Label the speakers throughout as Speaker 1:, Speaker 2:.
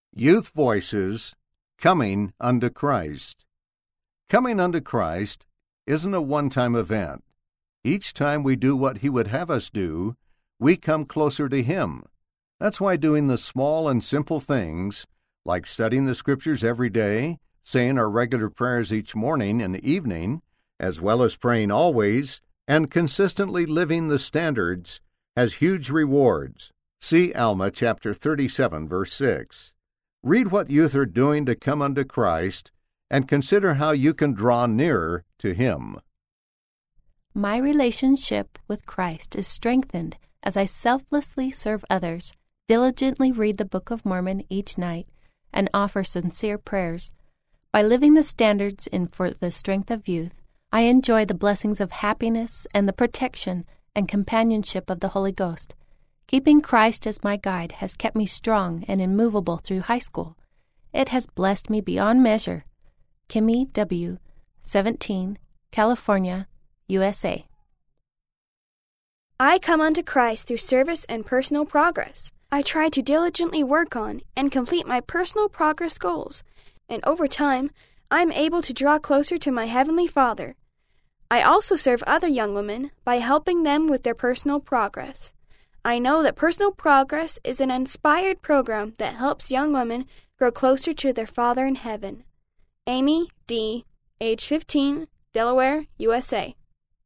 Speaker 1: Youth Voices, Coming Unto Christ. Coming unto Christ isn't a one-time event. Each time we do what He would have us do, we come closer to Him. That's why doing the small and simple things, like studying the Scriptures every day, saying our regular prayers each morning and evening, as well as praying always, and consistently living the standards, has huge rewards. See Alma chapter 37, verse 6. Read what youth are doing to come unto Christ, and consider how you can draw nearer to Him.
Speaker 2: My relationship with Christ is strengthened as I selflessly serve others, diligently read the Book of Mormon each night, and offer sincere prayers. By living the standards in For the Strength of Youth, I enjoy the blessings of happiness and the protection and companionship of the Holy Ghost. Keeping Christ as my guide has kept me strong and immovable through high school. It has blessed me beyond measure. Kimmy W., 17, California, USA.
Speaker 3: I come unto Christ through service and personal progress. I try to diligently work on and complete my personal progress goals, and over time, I'm able to draw closer to my Heavenly Father. I also serve other young women by helping them with their personal progress. I know that Personal Progress is an inspired program that helps young women grow closer to their Father in heaven. Amy D., age 15, Delaware, USA.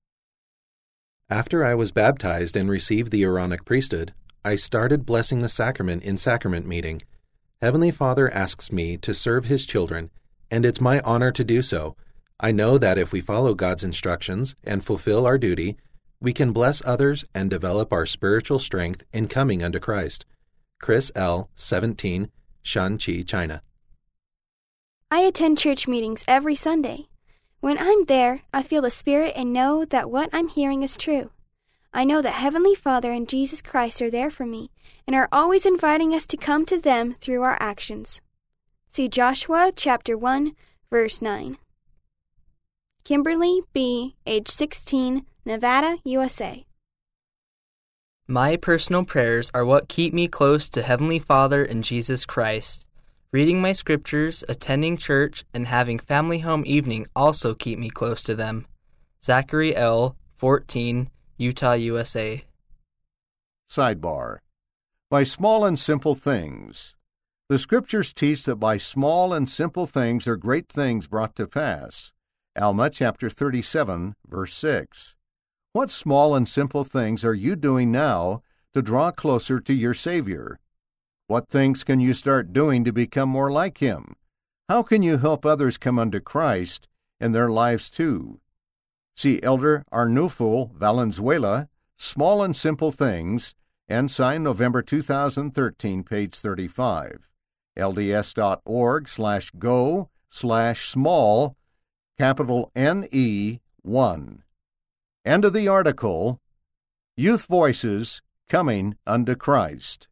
Speaker 4: After I was baptized and received the Aaronic priesthood, I started blessing the sacrament in sacrament meeting. Heavenly Father asks me to serve His children, and it's my honor to do so. I know that if we follow God's instructions and fulfill our duty, we can bless others and develop our spiritual strength in coming unto Christ. Chris L., 17, Shanxi, China.
Speaker 3: I attend church meetings every Sunday. When I'm there, I feel the Spirit and know that what I'm hearing is true. I know that Heavenly Father and Jesus Christ are there for me and are always inviting us to come to them through our actions. See Joshua chapter 1, verse 9. Kimberly B., age 16, Nevada, USA.
Speaker 5: My personal prayers are what keep me close to Heavenly Father and Jesus Christ. Reading my scriptures, attending church, and having family home evening also keep me close to them. Zachary L., 14, Utah, USA.
Speaker 1: Sidebar. By small and simple things. The Scriptures teach that by small and simple things are great things brought to pass. Alma chapter 37, verse 6. What small and simple things are you doing now to draw closer to your Savior? What things can you start doing to become more like Him? How can you help others come unto Christ in their lives too? See Elder Arnulfo Valenzuela, Small and Simple Things, Ensign, November 2013, page 35. LDS.org/go/small, capital NE1. End of the article. Youth Voices, Coming Unto Christ.